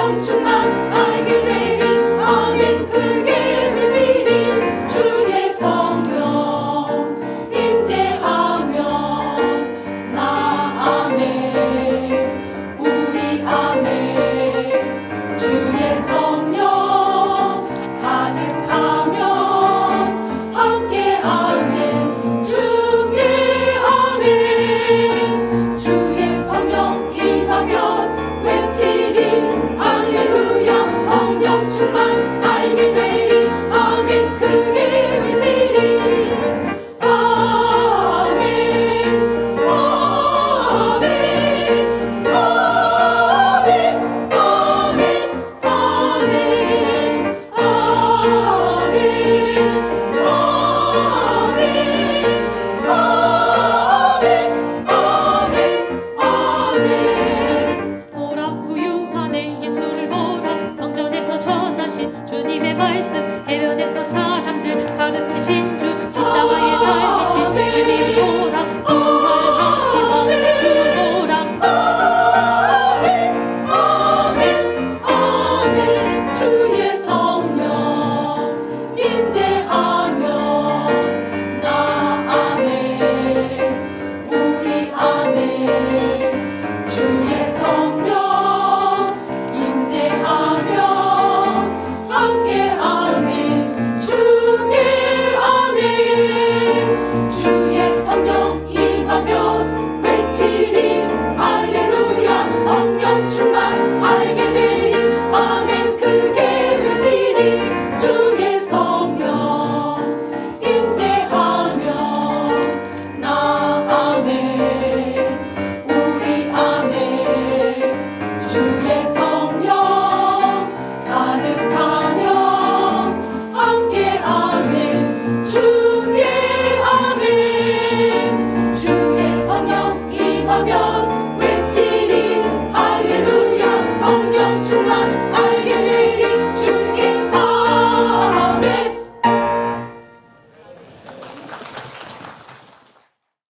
성령 충만 알게 되리 아멘 크게 외치리 주의 성령 임재하면 나 아멘 우리 아멘 주의 성령 가득하면 함께 아멘 주께 아멘 주의 성령 임하면 외치리 할렐루야 성령 충만 알게 되리 아멘 크게 외치리 아멘 아멘 아멘 아멘 아멘 보라 구유 안에 예수를 보라 성전에서 전하신 주님의 말씀 해변에서 사람들 가르치신 주 십자가에 달리신 주님 보라 부활하신 왕주 보라 아멘 아멘 주의 성령 임재하면 나 아멘 우리 아멘 주의 성령 임재하면 함께 아멘 주께 아멘 주의 성령 임하면 외치리 할렐루야 성령 충만 알게 되리 아멘 크게 외치리 주의 성령 임재하면 나 아멘 우리 아멘 주의 성령 가득하면 함께 아멘 주께 아멘 주의 성령 임하면 외치리 할렐루야 성령 충만 알게 되리